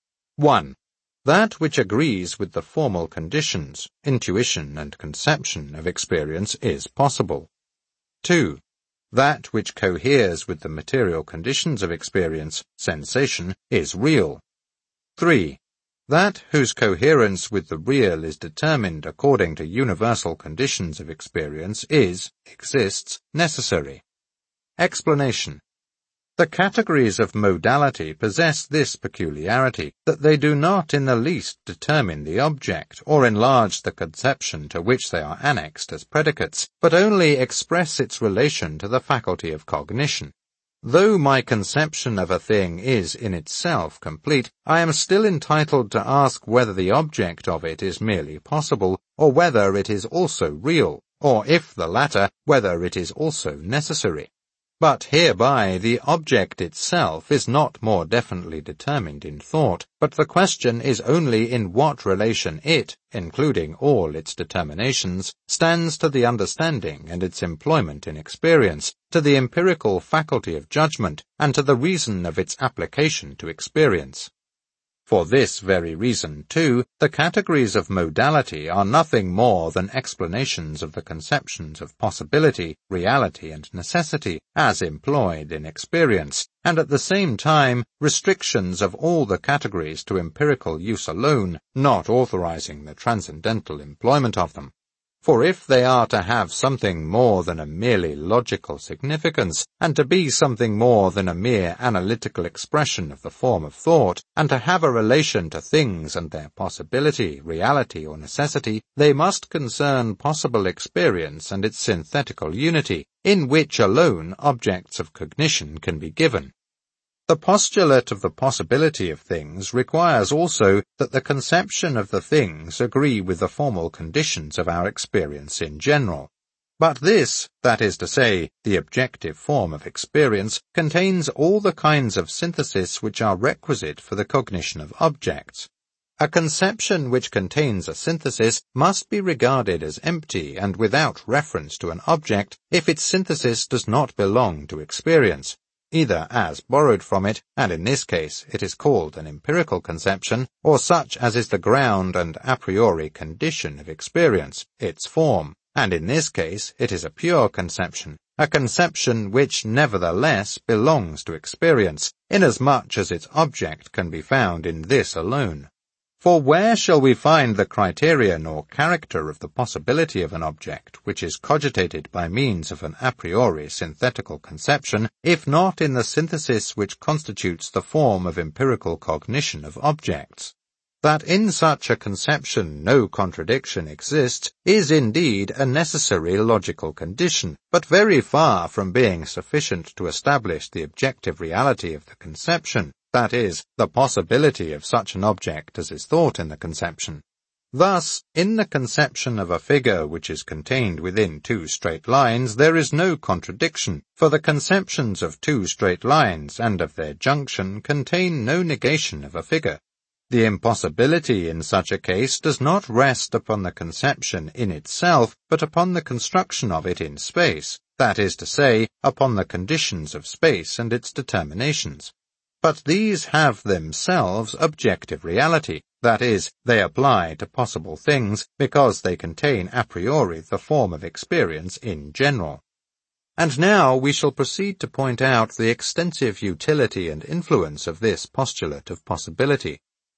one. That which agrees with the formal conditions, intuition and conception of experience is possible. two. That which coheres with the material conditions of experience, sensation, is real. three. That whose coherence with the real is determined according to universal conditions of experience is, exists, necessary. Explanation. The categories of modality possess this peculiarity, that they do not in the least determine the object, or enlarge the conception to which they are annexed as predicates, but only express its relation to the faculty of cognition. Though my conception of a thing is in itself complete, I am still entitled to ask whether the object of it is merely possible, or whether it is also real, or if the latter, whether it is also necessary. But hereby the object itself is not more definitely determined in thought, but the question is only in what relation it, including all its determinations, stands to the understanding and its employment in experience, to the empirical faculty of judgment, and to the reason of its application to experience. For this very reason, too, the categories of modality are nothing more than explanations of the conceptions of possibility, reality, and necessity, as employed in experience, and at the same time restrictions of all the categories to empirical use alone, not authorizing the transcendental employment of them. For if they are to have something more than a merely logical significance, and to be something more than a mere analytical expression of the form of thought, and to have a relation to things and their possibility, reality, or necessity, they must concern possible experience and its synthetical unity, in which alone objects of cognition can be given. The postulate of the possibility of things requires also that the conception of the things agree with the formal conditions of our experience in general. But this, that is to say, the objective form of experience, contains all the kinds of synthesis which are requisite for the cognition of objects. A conception which contains a synthesis must be regarded as empty and without reference to an object if its synthesis does not belong to experience, either as borrowed from it, and in this case it is called an empirical conception, or such as is the ground and a priori condition of experience, its form, and in this case it is a pure conception, a conception which nevertheless belongs to experience, inasmuch as its object can be found in this alone. For where shall we find the criterion or character of the possibility of an object which is cogitated by means of an a priori synthetical conception, if not in the synthesis which constitutes the form of empirical cognition of objects? That in such a conception no contradiction exists is indeed a necessary logical condition, but very far from being sufficient to establish the objective reality of the conception, that is, the possibility of such an object as is thought in the conception. Thus, in the conception of a figure which is contained within two straight lines, there is no contradiction, for the conceptions of two straight lines and of their junction contain no negation of a figure. The impossibility in such a case does not rest upon the conception in itself, but upon the construction of it in space, that is to say, upon the conditions of space and its determinations. But these have themselves objective reality, that is, they apply to possible things because they contain a priori the form of experience in general. And now we shall proceed to point out the extensive utility and influence of this postulate of possibility.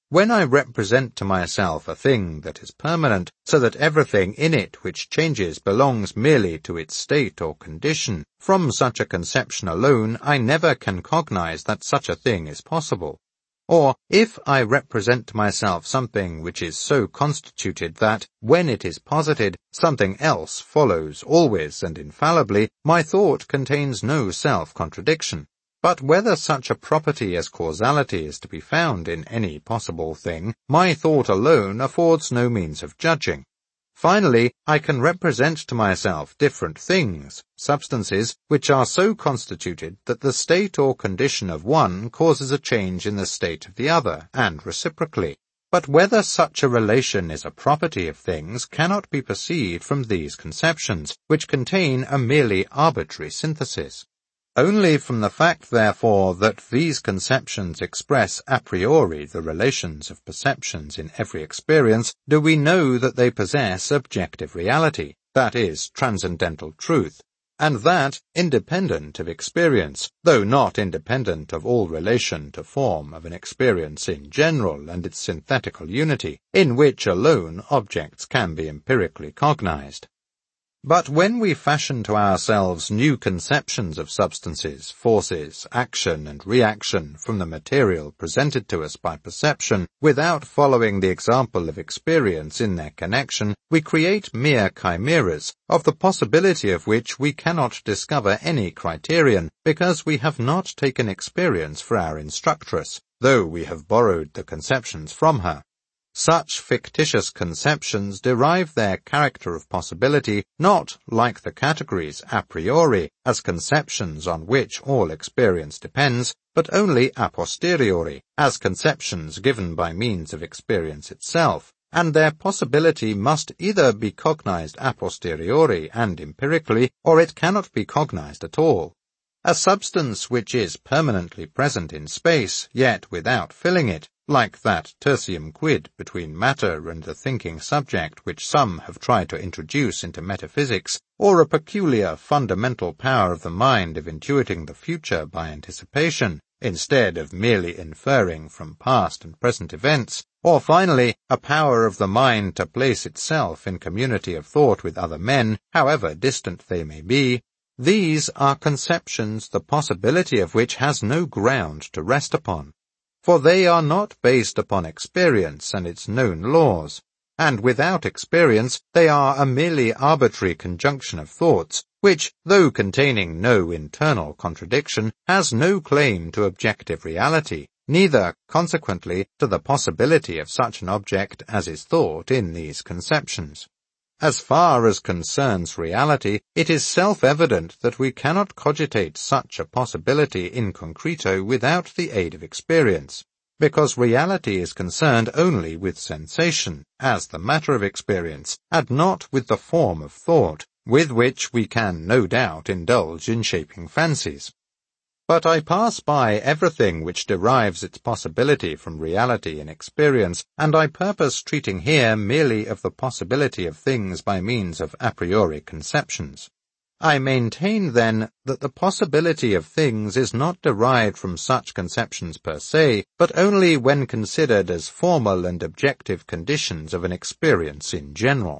When I represent to myself a thing that is permanent, so that everything in it which changes belongs merely to its state or condition, from such a conception alone I never can cognize that such a thing is possible. Or, if I represent to myself something which is so constituted that, when it is posited, something else follows always and infallibly, my thought contains no self-contradiction. But whether such a property as causality is to be found in any possible thing, my thought alone affords no means of judging. Finally, I can represent to myself different things, substances, which are so constituted that the state or condition of one causes a change in the state of the other, and reciprocally. But whether such a relation is a property of things cannot be perceived from these conceptions, which contain a merely arbitrary synthesis. Only from the fact, therefore, that these conceptions express a priori the relations of perceptions in every experience, do we know that they possess objective reality, that is, transcendental truth, and that independent of experience, though not independent of all relation to form of an experience in general and its synthetical unity, in which alone objects can be empirically cognized. But when we fashion to ourselves new conceptions of substances, forces, action and reaction from the material presented to us by perception, without following the example of experience in their connection, we create mere chimeras, of the possibility of which we cannot discover any criterion, because we have not taken experience for our instructress, though we have borrowed the conceptions from her. Such fictitious conceptions derive their character of possibility not, like the categories a priori, as conceptions on which all experience depends, but only a posteriori, as conceptions given by means of experience itself, and their possibility must either be cognized a posteriori and empirically, or it cannot be cognized at all. A substance which is permanently present in space, yet without filling it, like that tertium quid between matter and the thinking subject which some have tried to introduce into metaphysics, or a peculiar fundamental power of the mind of intuiting the future by anticipation, instead of merely inferring from past and present events, or finally, a power of the mind to place itself in community of thought with other men, however distant they may be, these are conceptions the possibility of which has no ground to rest upon. For they are not based upon experience and its known laws, and without experience they are a merely arbitrary conjunction of thoughts, which, though containing no internal contradiction, has no claim to objective reality, neither, consequently, to the possibility of such an object as is thought in these conceptions. As far as concerns reality, it is self-evident that we cannot cogitate such a possibility in concreto without the aid of experience, because reality is concerned only with sensation, as the matter of experience, and not with the form of thought, with which we can no doubt indulge in shaping fancies. But I pass by everything which derives its possibility from reality in experience, and I purpose treating here merely of the possibility of things by means of a priori conceptions. I maintain, then, that the possibility of things is not derived from such conceptions per se, but only when considered as formal and objective conditions of an experience in general.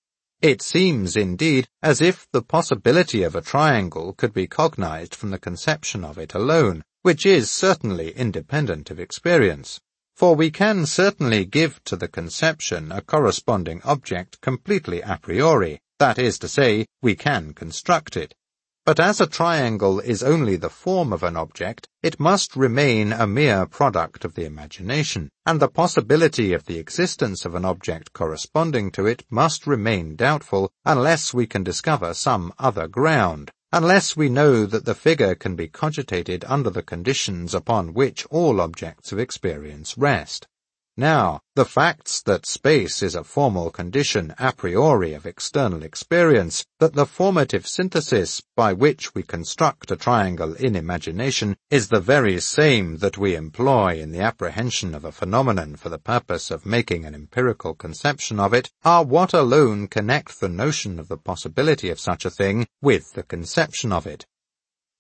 It seems, indeed, as if the possibility of a triangle could be cognized from the conception of it alone, which is certainly independent of experience. For we can certainly give to the conception a corresponding object completely a priori, that is to say, we can construct it. But as a triangle is only the form of an object, it must remain a mere product of the imagination, and the possibility of the existence of an object corresponding to it must remain doubtful unless we can discover some other ground, unless we know that the figure can be cogitated under the conditions upon which all objects of experience rest. Now, the facts that space is a formal condition a priori of external experience, that the formative synthesis by which we construct a triangle in imagination is the very same that we employ in the apprehension of a phenomenon for the purpose of making an empirical conception of it, are what alone connect the notion of the possibility of such a thing with the conception of it.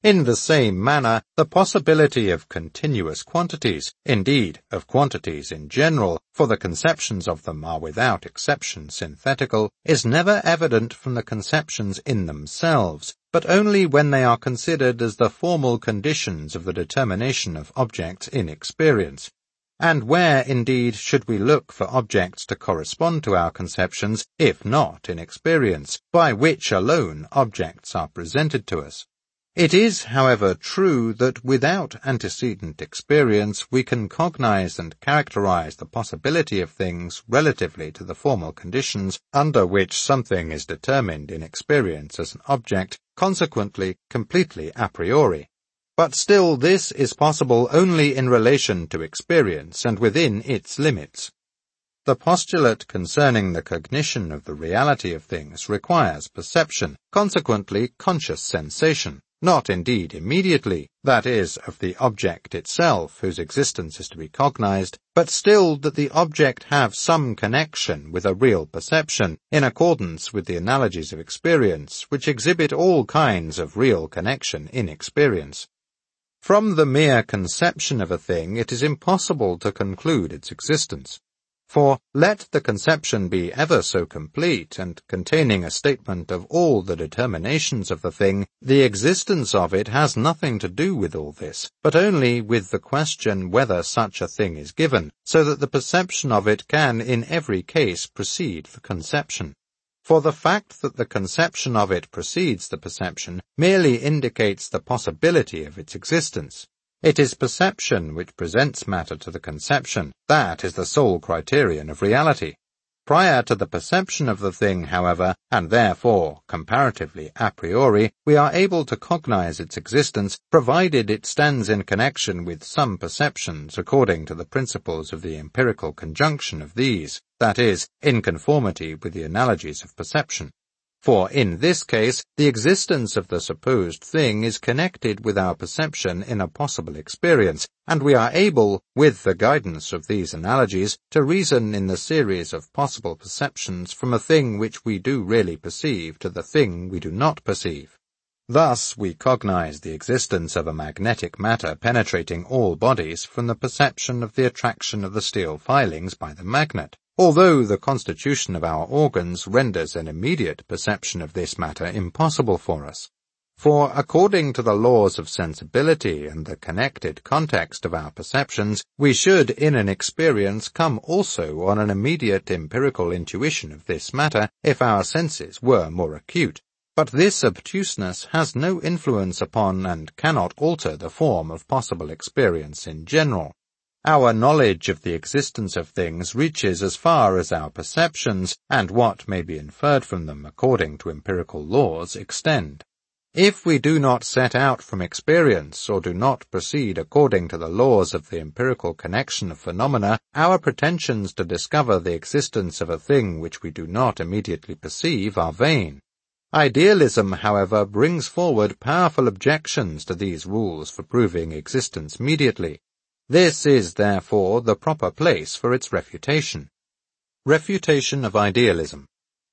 In the same manner, the possibility of continuous quantities, indeed of quantities in general, for the conceptions of them are without exception synthetical, is never evident from the conceptions in themselves, but only when they are considered as the formal conditions of the determination of objects in experience. And where, indeed, should we look for objects to correspond to our conceptions, if not in experience, by which alone objects are presented to us? It is, however, true that without antecedent experience we can cognize and characterize the possibility of things relatively to the formal conditions under which something is determined in experience as an object, consequently completely a priori. But still this is possible only in relation to experience and within its limits. The postulate concerning the cognition of the reality of things requires perception, consequently conscious sensation. Not indeed immediately, that is, of the object itself whose existence is to be cognized, but still that the object have some connection with a real perception, in accordance with the analogies of experience, which exhibit all kinds of real connection in experience. From the mere conception of a thing it is impossible to conclude its existence. For, let the conception be ever so complete and containing a statement of all the determinations of the thing, the existence of it has nothing to do with all this, but only with the question whether such a thing is given, so that the perception of it can in every case precede the conception. For the fact that the conception of it precedes the perception merely indicates the possibility of its existence. It is perception which presents matter to the conception. That is the sole criterion of reality. Prior to the perception of the thing, however, and therefore, comparatively a priori, we are able to cognize its existence, provided it stands in connection with some perceptions according to the principles of the empirical conjunction of these, that is, in conformity with the analogies of perception. For in this case, the existence of the supposed thing is connected with our perception in a possible experience, and we are able, with the guidance of these analogies, to reason in the series of possible perceptions from a thing which we do really perceive to the thing we do not perceive. Thus we cognize the existence of a magnetic matter penetrating all bodies from the perception of the attraction of the steel filings by the magnet, although the constitution of our organs renders an immediate perception of this matter impossible for us. For according to the laws of sensibility and the connected context of our perceptions, we should in an experience come also on an immediate empirical intuition of this matter if our senses were more acute. But this obtuseness has no influence upon and cannot alter the form of possible experience in general. Our knowledge of the existence of things reaches as far as our perceptions, and what may be inferred from them according to empirical laws extend. If we do not set out from experience, or do not proceed according to the laws of the empirical connection of phenomena, our pretensions to discover the existence of a thing which we do not immediately perceive are vain. Idealism, however, brings forward powerful objections to these rules for proving existence immediately. This is, therefore, the proper place for its refutation. Refutation of idealism.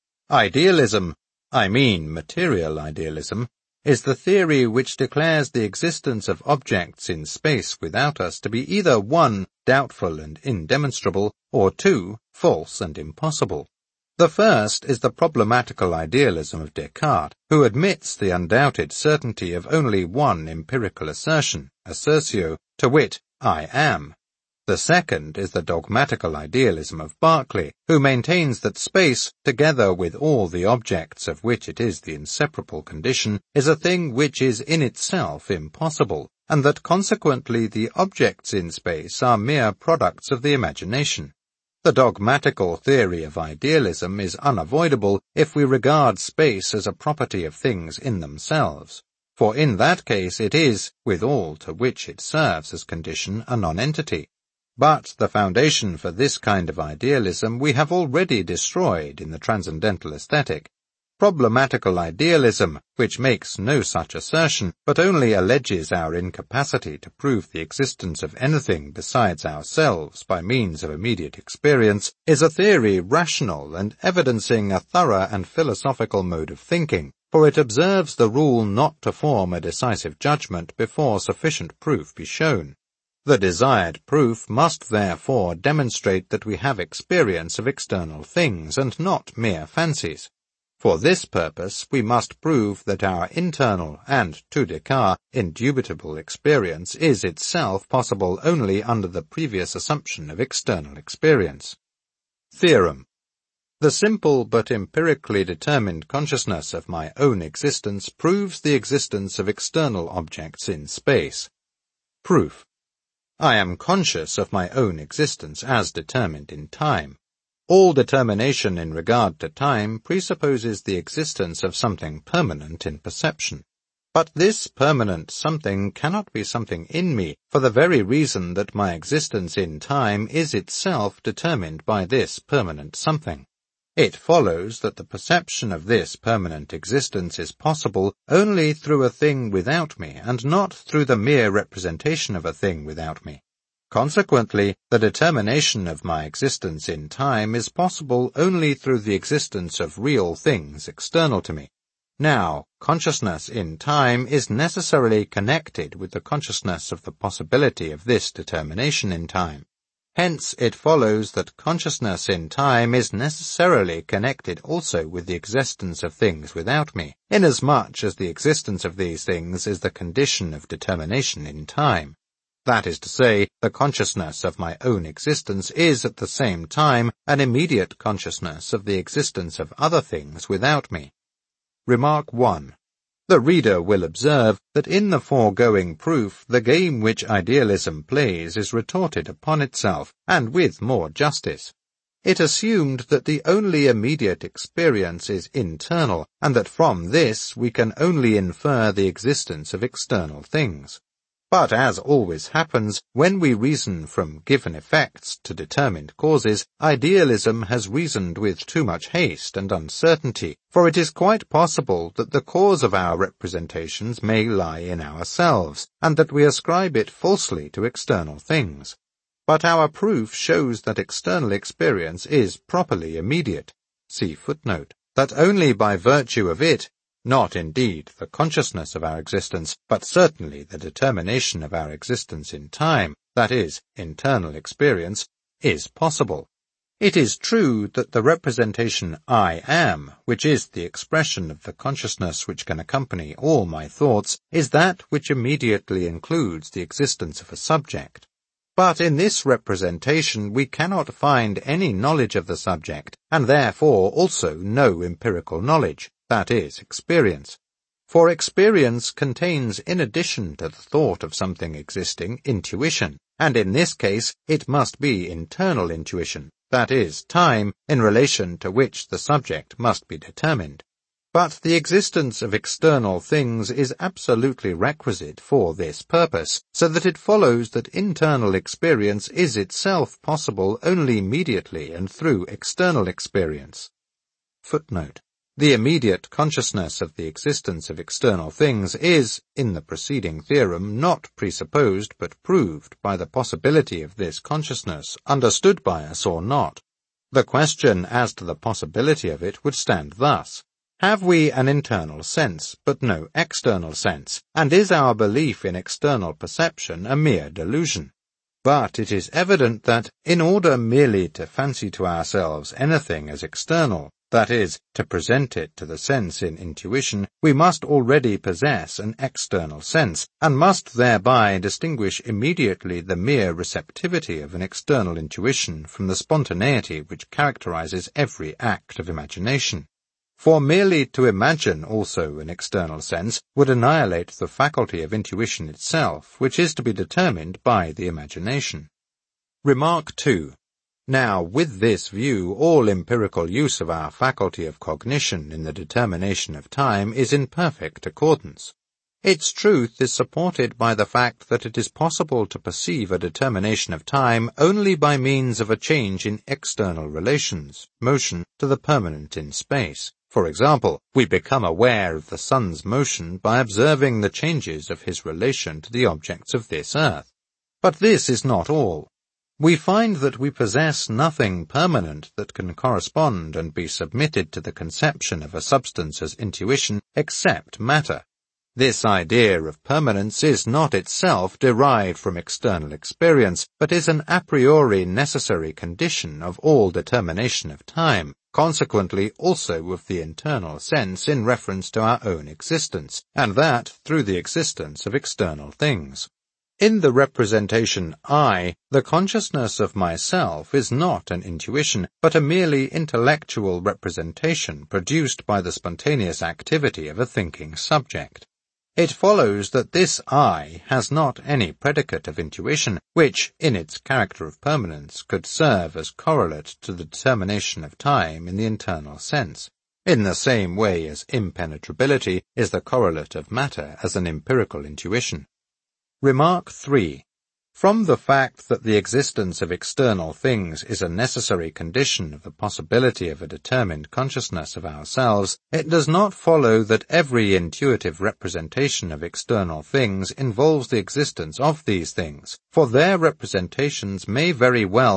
Idealism, I mean material idealism, is the theory which declares the existence of objects in space without us to be either one, doubtful and indemonstrable, or two, false and impossible. The first is the problematical idealism of Descartes, who admits the undoubted certainty of only one empirical assertion, assertio, to wit, I am. The second is the dogmatical idealism of Berkeley, who maintains that space, together with all the objects of which it is the inseparable condition, is a thing which is in itself impossible, and that consequently the objects in space are mere products of the imagination. The dogmatical theory of idealism is unavoidable if we regard space as a property of things in themselves. For in that case it is, with all to which it serves as condition, a nonentity. But the foundation for this kind of idealism we have already destroyed in the transcendental aesthetic. Problematical idealism, which makes no such assertion, but only alleges our incapacity to prove the existence of anything besides ourselves by means of immediate experience, is a theory rational and evidencing a thorough and philosophical mode of thinking, for it observes the rule not to form a decisive judgment before sufficient proof be shown. The desired proof must therefore demonstrate that we have experience of external things and not mere fancies. For this purpose we must prove that our internal and, to Descartes, indubitable experience is itself possible only under the previous assumption of external experience. Theorem. The simple but empirically determined consciousness of my own existence proves the existence of external objects in space. Proof. I am conscious of my own existence as determined in time. All determination in regard to time presupposes the existence of something permanent in perception. But this permanent something cannot be something in me for the very reason that my existence in time is itself determined by this permanent something. It follows that the perception of this permanent existence is possible only through a thing without me and not through the mere representation of a thing without me. Consequently, the determination of my existence in time is possible only through the existence of real things external to me. Now, consciousness in time is necessarily connected with the consciousness of the possibility of this determination in time. Hence, it follows that consciousness in time is necessarily connected also with the existence of things without me, inasmuch as the existence of these things is the condition of determination in time. That is to say, the consciousness of my own existence is at the same time an immediate consciousness of the existence of other things without me. Remark one. The reader will observe that in the foregoing proof the game which idealism plays is retorted upon itself, and with more justice. It assumed that the only immediate experience is internal, and that from this we can only infer the existence of external things. But as always happens, when we reason from given effects to determined causes, idealism has reasoned with too much haste and uncertainty, for it is quite possible that the cause of our representations may lie in ourselves, and that we ascribe it falsely to external things. But our proof shows that external experience is properly immediate. See footnote. That only by virtue of it, not indeed the consciousness of our existence, but certainly the determination of our existence in time, that is, internal experience, is possible. It is true that the representation I am, which is the expression of the consciousness which can accompany all my thoughts, is that which immediately includes the existence of a subject. But in this representation we cannot find any knowledge of the subject, and therefore also no empirical knowledge. That is, experience. For experience contains, in addition to the thought of something existing, intuition, and in this case it must be internal intuition, that is, time, in relation to which the subject must be determined. But the existence of external things is absolutely requisite for this purpose, so that it follows that internal experience is itself possible only immediately and through external experience. Footnote. The immediate consciousness of the existence of external things is, in the preceding theorem, not presupposed but proved by the possibility of this consciousness, understood by us or not. The question as to the possibility of it would stand thus. Have we an internal sense, but no external sense, and is our belief in external perception a mere delusion? But it is evident that, in order merely to fancy to ourselves anything as external, that is, to present it to the sense in intuition, we must already possess an external sense, and must thereby distinguish immediately the mere receptivity of an external intuition from the spontaneity which characterizes every act of imagination. For merely to imagine also an external sense would annihilate the faculty of intuition itself, which is to be determined by the imagination. Remark two. Now, with this view, all empirical use of our faculty of cognition in the determination of time is in perfect accordance. Its truth is supported by the fact that it is possible to perceive a determination of time only by means of a change in external relations, motion, to the permanent in space. For example, we become aware of the sun's motion by observing the changes of his relation to the objects of this earth. But this is not all. we find that we possess nothing permanent that can correspond and be submitted to the conception of a substance as intuition except matter. This idea of permanence is not itself derived from external experience, but is an a priori necessary condition of all determination of time, consequently also of the internal sense in reference to our own existence, and that through the existence of external things. In the representation I, the consciousness of myself is not an intuition, but a merely intellectual representation produced by the spontaneous activity of a thinking subject. It follows that this I has not any predicate of intuition, which, in its character of permanence, could serve as correlate to the determination of time in the internal sense, in the same way as impenetrability is the correlate of matter as an empirical intuition. Remark three. From the fact that the existence of external things is a necessary condition of the possibility of a determined consciousness of ourselves, it does not follow that every intuitive representation of external things involves the existence of these things, for their representations may very well